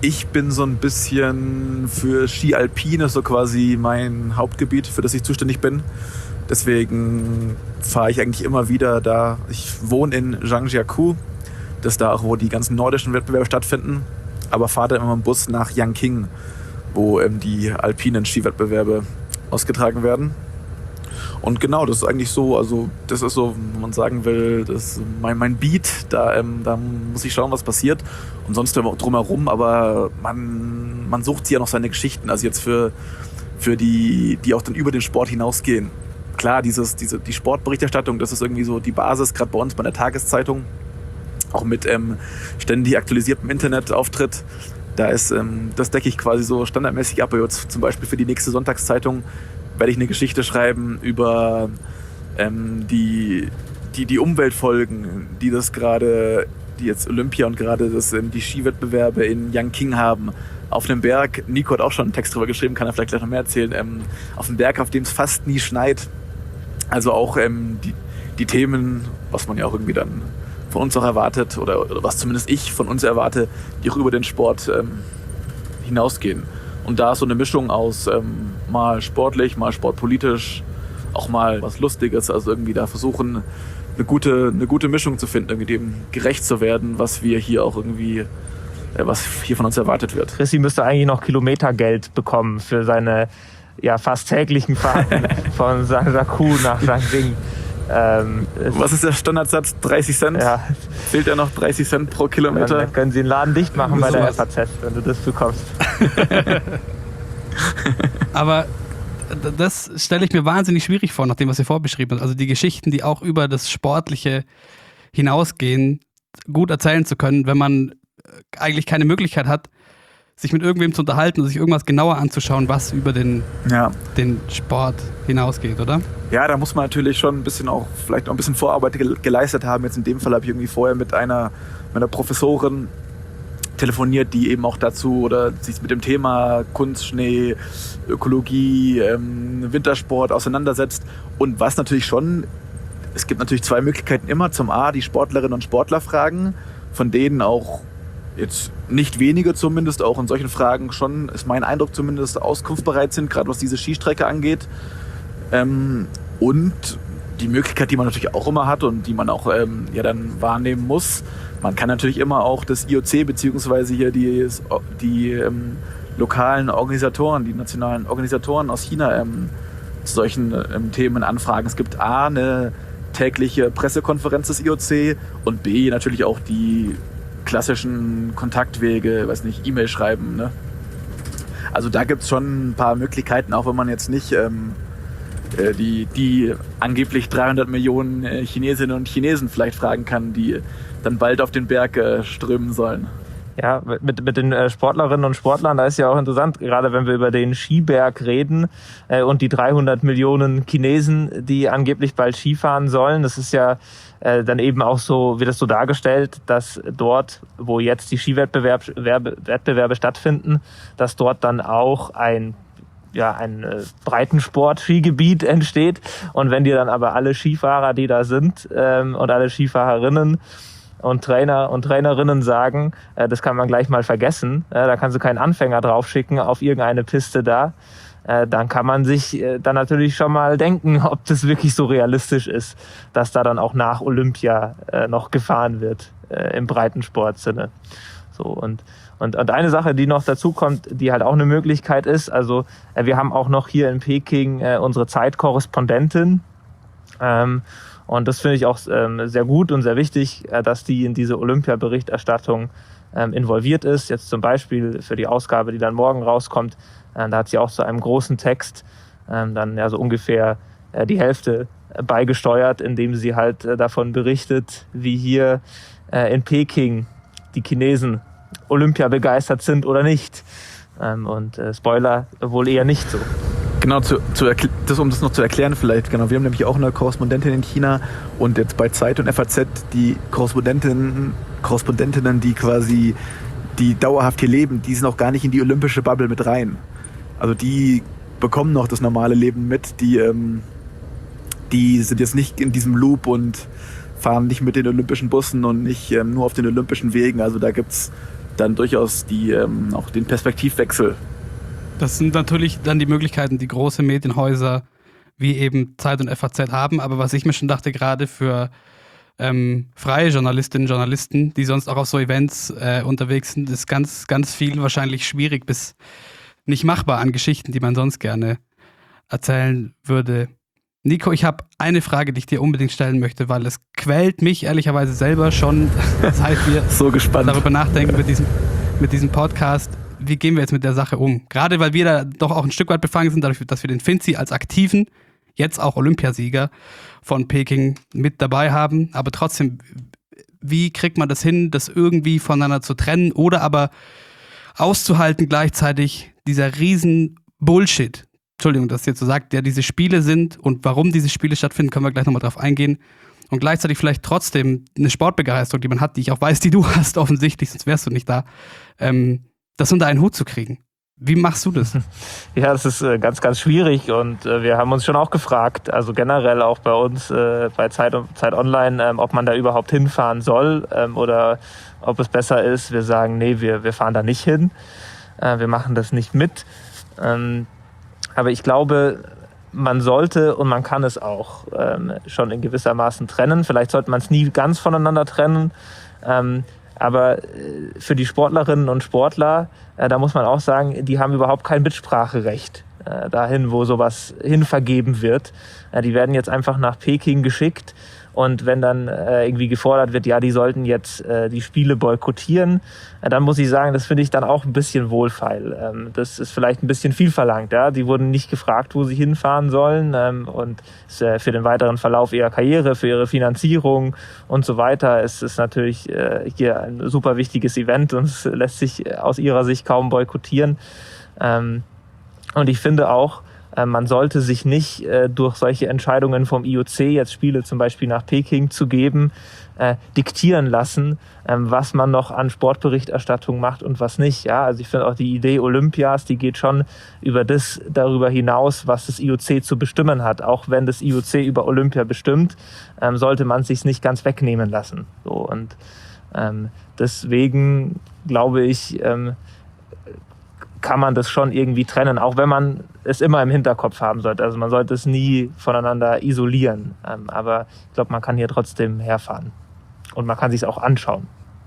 ich bin so ein bisschen für Ski Alpin, ist so quasi mein Hauptgebiet, für das ich zuständig bin. Deswegen fahre ich eigentlich immer wieder da. Ich wohne in Zhangjiakou, das ist da auch, wo die ganzen nordischen Wettbewerbe stattfinden, aber fahre dann immer im Bus nach Yangqing, wo ähm, die alpinen Skiwettbewerbe ausgetragen werden. Und genau, das ist eigentlich so, also das ist so, wenn man sagen will, das ist mein, mein Beat, da, ähm, da muss ich schauen, was passiert und sonst drumherum, aber man, man sucht sich ja noch seine Geschichten, also jetzt für, für die, die auch dann über den Sport hinausgehen. Klar, dieses, diese, die Sportberichterstattung, das ist irgendwie so die Basis, gerade bei uns bei der Tageszeitung, auch mit ähm, ständig aktualisiertem Internetauftritt. Da ist, ähm, das decke ich quasi so standardmäßig ab, jetzt zum Beispiel für die nächste Sonntagszeitung werde ich eine Geschichte schreiben über ähm, die, die, die Umweltfolgen, die das gerade, die jetzt Olympia und gerade das, ähm, die Skiwettbewerbe in Yangqing haben. Auf einem Berg, Nico hat auch schon einen Text drüber geschrieben, kann er vielleicht gleich noch mehr erzählen, ähm, auf einem Berg, auf dem es fast nie schneit. Also auch ähm, die, die Themen, was man ja auch irgendwie dann von uns auch erwartet, oder, oder was zumindest ich von uns erwarte, die auch über den Sport ähm, hinausgehen. Und da ist so eine Mischung aus ähm, mal sportlich, mal sportpolitisch, auch mal was Lustiges. Also irgendwie da versuchen, eine gute, eine gute Mischung zu finden, irgendwie dem gerecht zu werden, was wir hier auch irgendwie, äh, was hier von uns erwartet wird. Chrissy müsste eigentlich noch Kilometergeld bekommen für seine ja, fast täglichen Fahrten von Zhangjiakou nach Yangqing. Ähm, Was ist der Standardsatz? dreißig Cent? Ja. Fehlt ja noch dreißig Cent pro Kilometer? Dann können Sie den Laden dicht machen bei So der was. F A Z, wenn du das bekommst. Aber d- das stelle ich mir wahnsinnig schwierig vor, nach dem, was ihr vorbeschrieben habt. Also die Geschichten, die auch über das Sportliche hinausgehen, gut erzählen zu können, wenn man eigentlich keine Möglichkeit hat, sich mit irgendwem zu unterhalten und sich irgendwas genauer anzuschauen, was über den, Ja. den Sport hinausgeht, oder? Ja, da muss man natürlich schon ein bisschen auch, vielleicht auch ein bisschen Vorarbeit ge- geleistet haben. Jetzt in dem Fall habe ich irgendwie vorher mit einer, mit einer Professorin telefoniert, die eben auch dazu oder sich mit dem Thema Kunst, Schnee, Ökologie, ähm, Wintersport auseinandersetzt. Und was natürlich schon, es gibt natürlich zwei Möglichkeiten immer. Zum A, die Sportlerinnen und Sportler fragen, von denen auch jetzt nicht wenige zumindest, auch in solchen Fragen schon, ist mein Eindruck zumindest, auskunftsbereit sind, gerade was diese Skistrecke angeht. Ähm, und die Möglichkeit, die man natürlich auch immer hat und die man auch ähm, ja dann wahrnehmen muss, man kann natürlich immer auch das I O C beziehungsweise hier die, die ähm, lokalen Organisatoren, die nationalen Organisatoren aus China ähm, zu solchen ähm, Themen anfragen. Es gibt A, eine tägliche Pressekonferenz des I O C und B, natürlich auch die klassischen Kontaktwege, weiß nicht, E-Mail schreiben. Ne? Also da gibt es schon ein paar Möglichkeiten, auch wenn man jetzt nicht ähm, äh, die, die angeblich dreihundert Millionen äh, Chinesinnen und Chinesen vielleicht fragen kann, die dann bald auf den Berg äh, strömen sollen. Ja, mit, mit den Sportlerinnen und Sportlern, da ist ja auch interessant, gerade wenn wir über den Skiberg reden äh, und die dreihundert Millionen Chinesen, die angeblich bald Skifahren sollen. Das ist ja äh, dann eben auch so, wird das so dargestellt, dass dort, wo jetzt die Skiwettbewerbe Werbe, Wettbewerbe stattfinden, dass dort dann auch ein ja, ein äh, Breitensport-Skigebiet entsteht. Und wenn dir dann aber alle Skifahrer, die da sind ähm, und alle Skifahrerinnen und Trainer und Trainerinnen sagen, äh, das kann man gleich mal vergessen, äh, da kannst du keinen Anfänger draufschicken auf irgendeine Piste da, äh, dann kann man sich äh, dann natürlich schon mal denken, ob das wirklich so realistisch ist, dass da dann auch nach Olympia äh, noch gefahren wird äh, im Breitensportsinne. So, und, und, und eine Sache, die noch dazu kommt, die halt auch eine Möglichkeit ist, also äh, wir haben auch noch hier in Peking äh, unsere Zeitkorrespondentin, ähm, und das finde ich auch ähm, sehr gut und sehr wichtig, äh, dass die in diese Olympia-Berichterstattung ähm, involviert ist. Jetzt zum Beispiel für die Ausgabe, die dann morgen rauskommt, äh, da hat sie auch zu einem großen Text ähm, dann ja so ungefähr äh, die Hälfte äh, beigesteuert, indem sie halt äh, davon berichtet, wie hier äh, in Peking die Chinesen Olympia begeistert sind oder nicht. Ähm, und äh, Spoiler, wohl eher nicht so. Genau, zu, zu erkl- das, um das noch zu erklären vielleicht, genau, wir haben nämlich auch eine Korrespondentin in China und jetzt bei Zeit und F A Z die Korrespondentinnen, Korrespondentinnen, die quasi, die dauerhaft hier leben, die sind auch gar nicht in die olympische Bubble mit rein. Also die bekommen noch das normale Leben mit, die, ähm, die sind jetzt nicht in diesem Loop und fahren nicht mit den olympischen Bussen und nicht ähm, nur auf den olympischen Wegen. Also da gibt's dann durchaus die, ähm, auch den Perspektivwechsel. Das sind natürlich dann die Möglichkeiten, die große Medienhäuser wie eben Zeit und F A Z haben. Aber was ich mir schon dachte, gerade für ähm, freie Journalistinnen und Journalisten, die sonst auch auf so Events äh, unterwegs sind, ist ganz, ganz viel wahrscheinlich schwierig bis nicht machbar an Geschichten, die man sonst gerne erzählen würde. Nico, ich habe eine Frage, die ich dir unbedingt stellen möchte, weil es quält mich ehrlicherweise selber schon, seit wir so gespannt. darüber nachdenken mit diesem, mit diesem Podcast. Wie gehen wir jetzt mit der Sache um? Gerade weil wir da doch auch ein Stück weit befangen sind, dadurch, dass wir den Finzi als aktiven, jetzt auch Olympiasieger von Peking mit dabei haben. Aber trotzdem, wie kriegt man das hin, das irgendwie voneinander zu trennen oder aber auszuhalten gleichzeitig dieser riesen Bullshit, Entschuldigung, dass ich jetzt so sagt, der diese Spiele sind und warum diese Spiele stattfinden, können wir gleich nochmal drauf eingehen. Und gleichzeitig vielleicht trotzdem eine Sportbegeisterung, die man hat, die ich auch weiß, die du hast offensichtlich, sonst wärst du nicht da, ähm, das unter einen Hut zu kriegen. Wie machst du das? Ja, das ist äh, ganz, ganz schwierig und äh, wir haben uns schon auch gefragt, also generell auch bei uns äh, bei Zeit, Zeit Online, ähm, ob man da überhaupt hinfahren soll ähm, oder ob es besser ist, wir sagen, nee, wir, wir fahren da nicht hin, äh, wir machen das nicht mit. Ähm, aber ich glaube, man sollte und man kann es auch ähm, schon in gewissermaßen trennen. Vielleicht sollte man es nie ganz voneinander trennen, ähm, aber für die Sportlerinnen und Sportler, äh, da muss man auch sagen, die haben überhaupt kein Mitspracherecht äh, dahin, wo sowas hinvergeben wird. Äh, die werden jetzt einfach nach Peking geschickt und wenn dann äh, irgendwie gefordert wird, ja, die sollten jetzt äh, die Spiele boykottieren, äh, dann muss ich sagen, das finde ich dann auch ein bisschen wohlfeil. Ähm, das ist vielleicht ein bisschen viel verlangt. Ja? Die wurden nicht gefragt, wo sie hinfahren sollen ähm, und ist, äh, für den weiteren Verlauf ihrer Karriere, für ihre Finanzierung und so weiter ist es natürlich äh, hier ein super wichtiges Event und es lässt sich aus ihrer Sicht kaum boykottieren. Ähm, und ich finde auch, man sollte sich nicht äh, durch solche Entscheidungen vom I O C, jetzt Spiele zum Beispiel nach Peking zu geben, äh, diktieren lassen, ähm, was man noch an Sportberichterstattung macht und was nicht. Ja, also ich finde auch die Idee Olympias, die geht schon über das darüber hinaus, was das I O C zu bestimmen hat. Auch wenn das I O C über Olympia bestimmt, ähm, sollte man es sich nicht ganz wegnehmen lassen. So, und ähm, deswegen glaube ich, ähm, kann man das schon irgendwie trennen, auch wenn man es immer im Hinterkopf haben sollte. Also man sollte es nie voneinander isolieren. Ähm, aber ich glaube, man kann hier trotzdem herfahren. Und man kann sich es auch anschauen.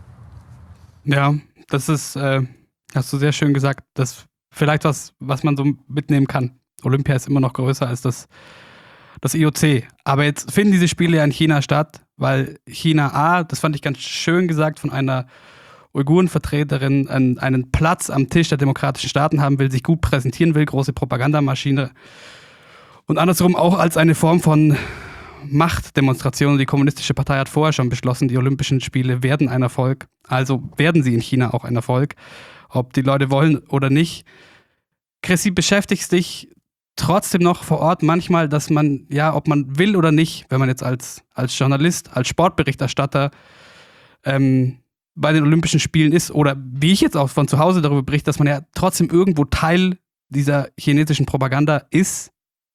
Ja, das ist, äh, hast du sehr schön gesagt, das vielleicht was, was man so mitnehmen kann. Olympia ist immer noch größer als das, das I O C. Aber jetzt finden diese Spiele ja in China statt, weil China A, das fand ich ganz schön gesagt, von einer Uigurenvertreterin einen, einen Platz am Tisch der demokratischen Staaten haben will, sich gut präsentieren will, große Propagandamaschine. Und andersrum auch als eine Form von Machtdemonstration. Die Kommunistische Partei hat vorher schon beschlossen, die Olympischen Spiele werden ein Erfolg. Also werden sie in China auch ein Erfolg, ob die Leute wollen oder nicht. Chrissy, beschäftigst dich trotzdem noch vor Ort manchmal, dass man, ja, ob man will oder nicht, wenn man jetzt als, als Journalist, als Sportberichterstatter ähm, bei den Olympischen Spielen ist oder wie ich jetzt auch von zu Hause darüber berichte, dass man ja trotzdem irgendwo Teil dieser chinesischen Propaganda ist.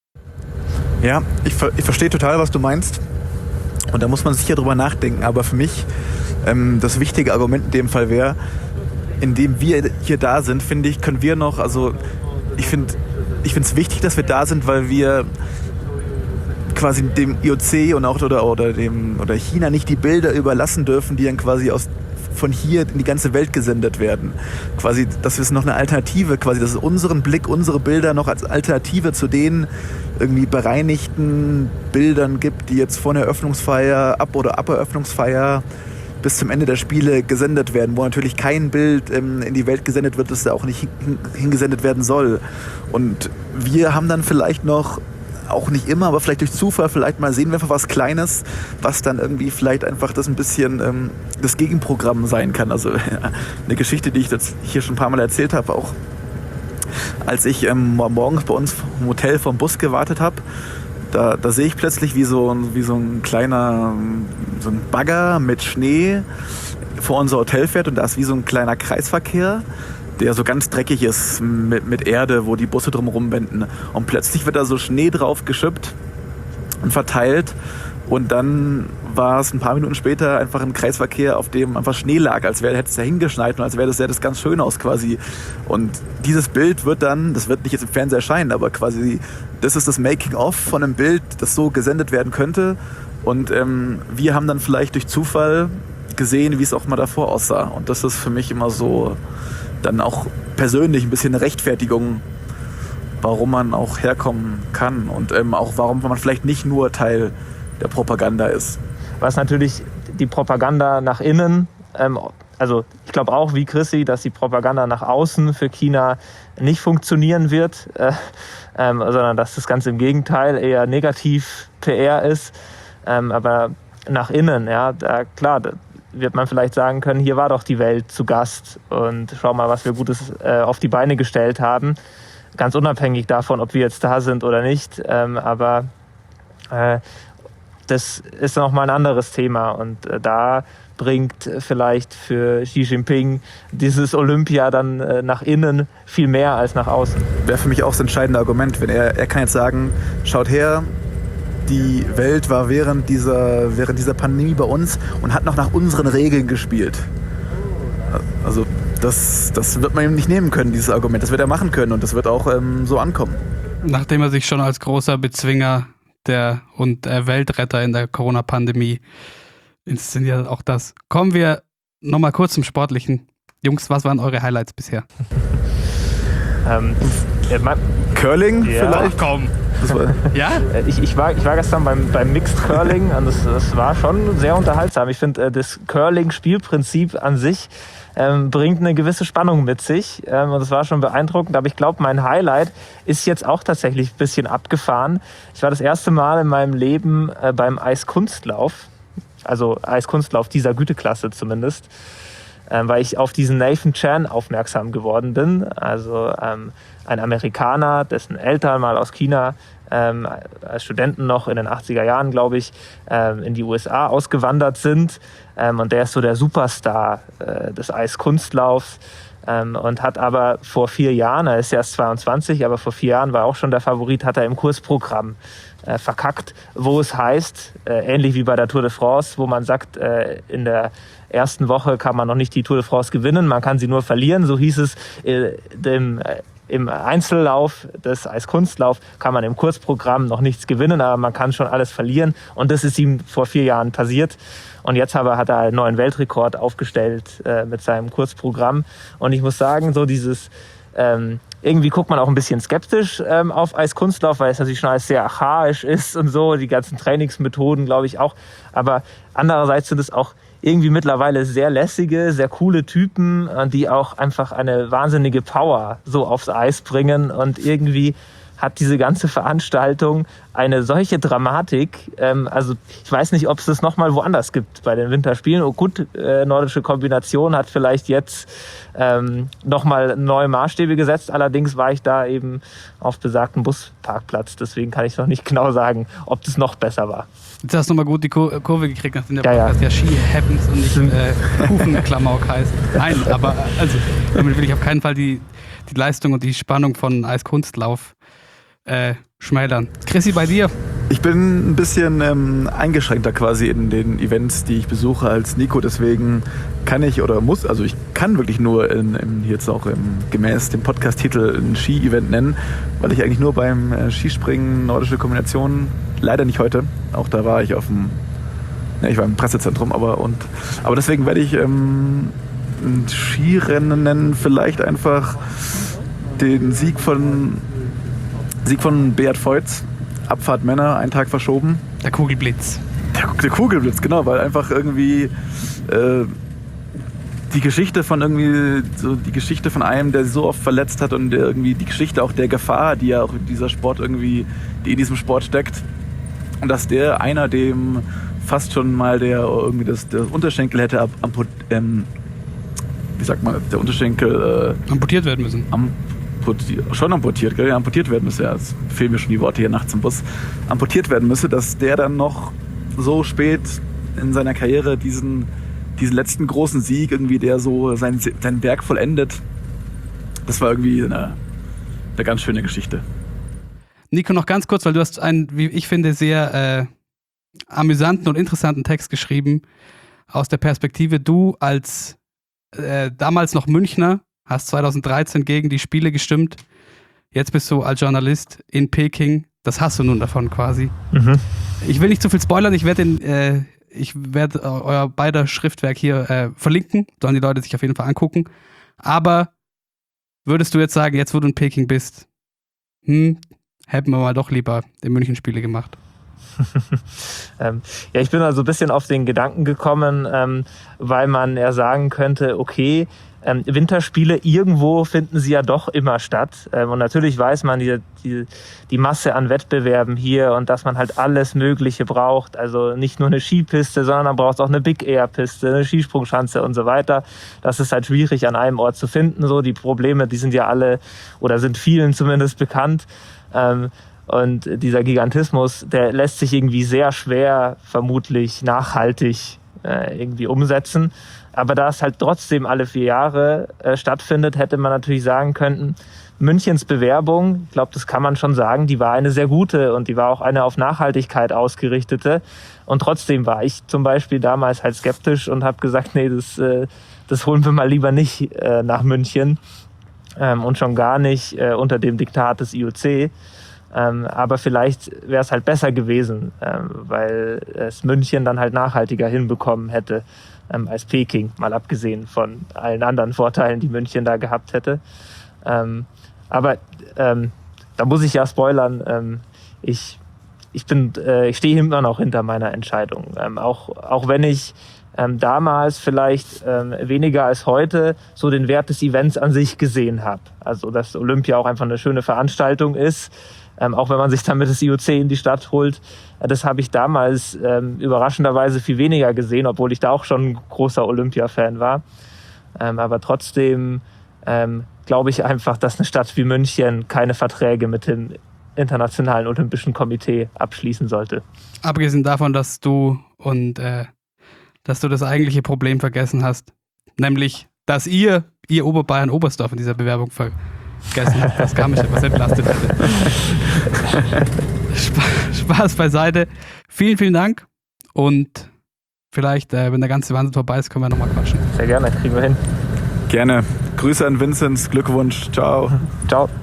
Ja, ich, ich verstehe total, was du meinst und da muss man sicher drüber nachdenken, aber für mich ähm, das wichtige Argument in dem Fall wäre, indem wir hier da sind, finde ich, können wir noch, also ich finde ich finde es wichtig, dass wir da sind, weil wir quasi dem I O C und auch oder, oder dem oder China nicht die Bilder überlassen dürfen, die dann quasi aus von hier in die ganze Welt gesendet werden. Quasi, dass wir es noch eine Alternative, quasi, dass es unseren Blick, unsere Bilder noch als Alternative zu den irgendwie bereinigten Bildern gibt, die jetzt vor der Eröffnungsfeier, ab oder ab Eröffnungsfeier bis zum Ende der Spiele gesendet werden, wo natürlich kein Bild ähm, in die Welt gesendet wird, das da auch nicht hin, hingesendet werden soll. Und wir haben dann vielleicht noch auch nicht immer, aber vielleicht durch Zufall, vielleicht mal sehen wir einfach was Kleines, was dann irgendwie vielleicht einfach das ein bisschen ähm, das Gegenprogramm sein kann. Also ja, eine Geschichte, die ich jetzt hier schon ein paar Mal erzählt habe, auch als ich ähm, morgens bei uns im Hotel vom Bus gewartet habe, da, da sehe ich plötzlich, wie so, wie so ein kleiner so ein Bagger mit Schnee vor unser Hotel fährt und da ist wie so ein kleiner Kreisverkehr, der so ganz dreckig ist mit, mit Erde, wo die Busse drum rumwenden. Und plötzlich wird da so Schnee drauf geschüppt und verteilt Und dann war es ein paar Minuten später einfach ein Kreisverkehr, auf dem einfach Schnee lag, als wäre hätte es da hingeschneit und als wäre das, sähe das ganz schön aus quasi. Und dieses Bild wird dann, das wird nicht jetzt im Fernseher erscheinen, aber quasi, das ist das Making-of von einem Bild, das so gesendet werden könnte. Und ähm, wir haben dann vielleicht durch Zufall gesehen, wie es auch mal davor aussah. Und das ist für mich immer so dann auch persönlich ein bisschen eine Rechtfertigung, warum man auch herkommen kann und ähm, auch warum man vielleicht nicht nur Teil der Propaganda ist. Was natürlich die Propaganda nach innen, ähm, also ich glaube auch wie Chrissy, dass die Propaganda nach außen für China nicht funktionieren wird, äh, ähm, sondern dass das Ganze im Gegenteil eher negativ P R ist. Ähm, aber nach innen, ja, da, klar, da wird man vielleicht sagen können, hier war doch die Welt zu Gast und schau mal, was wir Gutes äh, auf die Beine gestellt haben. Ganz unabhängig davon, ob wir jetzt da sind oder nicht. Ähm, aber äh, das ist noch mal ein anderes Thema und äh, da bringt vielleicht für Xi Jinping dieses Olympia dann äh, nach innen viel mehr als nach außen. Wäre für mich auch das entscheidende Argument, wenn er, er kann jetzt sagen, schaut her, die Welt war während dieser, während dieser Pandemie bei uns und hat noch nach unseren Regeln gespielt. Also das, das wird man ihm nicht nehmen können, dieses Argument. Das wird er machen können und das wird auch ähm, so ankommen. Nachdem er sich schon als großer Bezwinger der und äh, Weltretter in der Corona-Pandemie inszeniert, auch das. Kommen wir nochmal kurz zum Sportlichen. Jungs, was waren eure Highlights bisher? ähm, ja, man, Curling ja. vielleicht? Ach, komm. Das war, ja? Ich, ich, war, ich war gestern beim, beim Mixed Curling und das, das war schon sehr unterhaltsam. Ich finde, das Curling-Spielprinzip an sich ähm, bringt eine gewisse Spannung mit sich ähm, und das war schon beeindruckend. Aber ich glaube, mein Highlight ist jetzt auch tatsächlich ein bisschen abgefahren. Ich war das erste Mal in meinem Leben äh, beim Eiskunstlauf, also Eiskunstlauf dieser Güteklasse zumindest, ähm, weil ich auf diesen Nathan Chen aufmerksam geworden bin. Also ähm, ein Amerikaner, dessen Eltern mal aus China ähm, als Studenten noch in den achtziger Jahren, glaube ich, ähm, in die U S A ausgewandert sind. Ähm, und der ist so der Superstar äh, des Eiskunstlaufs. Ähm, und hat aber vor vier Jahren, er ist erst zweiundzwanzig, aber vor vier Jahren war er auch schon der Favorit, hat er im Kursprogramm äh, verkackt, wo es heißt, äh, ähnlich wie bei der Tour de France, wo man sagt, äh, in der ersten Woche kann man noch nicht die Tour de France gewinnen, man kann sie nur verlieren, so hieß es äh, dem äh, im Einzellauf des Eiskunstlauf kann man im Kursprogramm noch nichts gewinnen, aber man kann schon alles verlieren. Und das ist ihm vor vier Jahren passiert. Und jetzt aber hat er einen neuen Weltrekord aufgestellt äh, mit seinem Kursprogramm. Und ich muss sagen, so dieses ähm, irgendwie guckt man auch ein bisschen skeptisch ähm, auf Eiskunstlauf, weil es natürlich schon alles sehr archaisch ist und so, die ganzen Trainingsmethoden, glaube ich auch. Aber andererseits sind es auch irgendwie mittlerweile sehr lässige, sehr coole Typen, die auch einfach eine wahnsinnige Power so aufs Eis bringen. Und irgendwie hat diese ganze Veranstaltung eine solche Dramatik. Ähm, also ich weiß nicht, ob es das nochmal woanders gibt bei den Winterspielen. Oh gut, äh, nordische Kombination hat vielleicht jetzt ähm, nochmal neue Maßstäbe gesetzt. Allerdings war ich da eben auf besagten Busparkplatz. Deswegen kann ich noch nicht genau sagen, ob das noch besser war. Jetzt hast du mal gut die Kur- Kurve gekriegt, nachdem der Ja, Podcast ja. ja Ski Happens und nicht äh, Hufenklamauk heißt. Nein, aber also damit will ich auf keinen Fall die, die Leistung und die Spannung von Eiskunstlauf äh, schmälern. Chrissy, bei dir? Ich bin ein bisschen ähm, eingeschränkter quasi in den Events, die ich besuche als Nico. Deswegen kann ich oder muss, also ich kann wirklich nur in, in, jetzt auch im, gemäß dem Podcast-Titel ein Ski-Event nennen, weil ich eigentlich nur beim äh, Skispringen, nordische Kombination, leider nicht heute, auch da war ich auf dem, ja, ich war im Pressezentrum, aber und aber deswegen werde ich ähm, ein Skirennen nennen, vielleicht einfach den Sieg von Sieg von Beat Voits, Abfahrt Männer, einen Tag verschoben. Der Kugelblitz. Der, der Kugelblitz, genau, weil einfach irgendwie äh, die Geschichte von irgendwie, so die Geschichte von einem, der sich so oft verletzt hat und der irgendwie die Geschichte auch der Gefahr, die ja auch in dieser Sport irgendwie, die in diesem Sport steckt. Und dass der einer, dem fast schon mal der irgendwie das, das Unterschenkel hätte ab, amput, ähm, wie sagt man, der Unterschenkel äh, amputiert werden müssen. Amputiert, schon amputiert, gell? Amputiert werden müsse, ja, es fehlen mir schon die Worte hier nachts im Bus, amputiert werden müsse, dass der dann noch so spät in seiner Karriere diesen, diesen letzten großen Sieg, irgendwie der so seinen, seinen Berg vollendet, das war irgendwie eine, eine ganz schöne Geschichte. Nico, noch ganz kurz, weil du hast ein, wie ich finde, sehr äh, amüsanten und interessanten Text geschrieben aus der Perspektive, du als äh, damals noch Münchner, hast zweitausenddreizehn gegen die Spiele gestimmt, jetzt bist du als Journalist in Peking, das hast du nun davon quasi. Mhm. Ich will nicht zu viel spoilern, ich werde äh, ich werde euer beider Schriftwerk hier äh, verlinken, sollen die Leute sich auf jeden Fall angucken, aber würdest du jetzt sagen, jetzt wo du in Peking bist, hm, hätten wir mal doch lieber die München-Spiele gemacht? ähm, ja, ich bin also ein bisschen auf den Gedanken gekommen, ähm, weil man ja sagen könnte, okay, ähm, Winterspiele, irgendwo finden sie ja doch immer statt. Ähm, und natürlich weiß man die, die, die Masse an Wettbewerben hier und dass man halt alles Mögliche braucht. Also nicht nur eine Skipiste, sondern man braucht auch eine Big Air Piste, eine Skisprungschanze und so weiter. Das ist halt schwierig an einem Ort zu finden. So die Probleme, die sind ja alle oder sind vielen zumindest bekannt. Ähm, Und dieser Gigantismus, der lässt sich irgendwie sehr schwer, vermutlich nachhaltig äh, irgendwie umsetzen. Aber da es halt trotzdem alle vier Jahre äh, stattfindet, hätte man natürlich sagen können, Münchens Bewerbung, ich glaube, das kann man schon sagen, die war eine sehr gute und die war auch eine auf Nachhaltigkeit ausgerichtete. Und trotzdem war ich zum Beispiel damals halt skeptisch und habe gesagt, nee, das, äh, das holen wir mal lieber nicht äh, nach München ähm, und schon gar nicht äh, unter dem Diktat des I O C. Ähm, aber vielleicht wäre es halt besser gewesen, ähm, weil es München dann halt nachhaltiger hinbekommen hätte ähm, als Peking, mal abgesehen von allen anderen Vorteilen, die München da gehabt hätte. Ähm, aber ähm, da muss ich ja spoilern, ähm, ich, ich, bin, äh, ich stehe immer noch hinter meiner Entscheidung. Ähm, auch, auch wenn ich ähm, damals vielleicht ähm, weniger als heute so den Wert des Events an sich gesehen habe. Also dass Olympia auch einfach eine schöne Veranstaltung ist. Ähm, auch wenn man sich damit das I O C in die Stadt holt. Äh, das habe ich damals ähm, überraschenderweise viel weniger gesehen, obwohl ich da auch schon ein großer Olympia-Fan war. Ähm, aber trotzdem ähm, glaube ich einfach, dass eine Stadt wie München keine Verträge mit dem Internationalen Olympischen Komitee abschließen sollte. Abgesehen davon, dass du und äh, dass du das eigentliche Problem vergessen hast, nämlich, dass ihr, ihr Oberbayern Oberstdorf in dieser Bewerbung ver Vergessen habe, das kam mich etwas entlastet hätte. Spaß beiseite. Vielen, vielen Dank. Und vielleicht, äh, wenn der ganze Wahnsinn vorbei ist, können wir nochmal quatschen. Sehr gerne, kriegen wir hin. Gerne. Grüße an Vinzenz, Glückwunsch. Ciao. Ciao.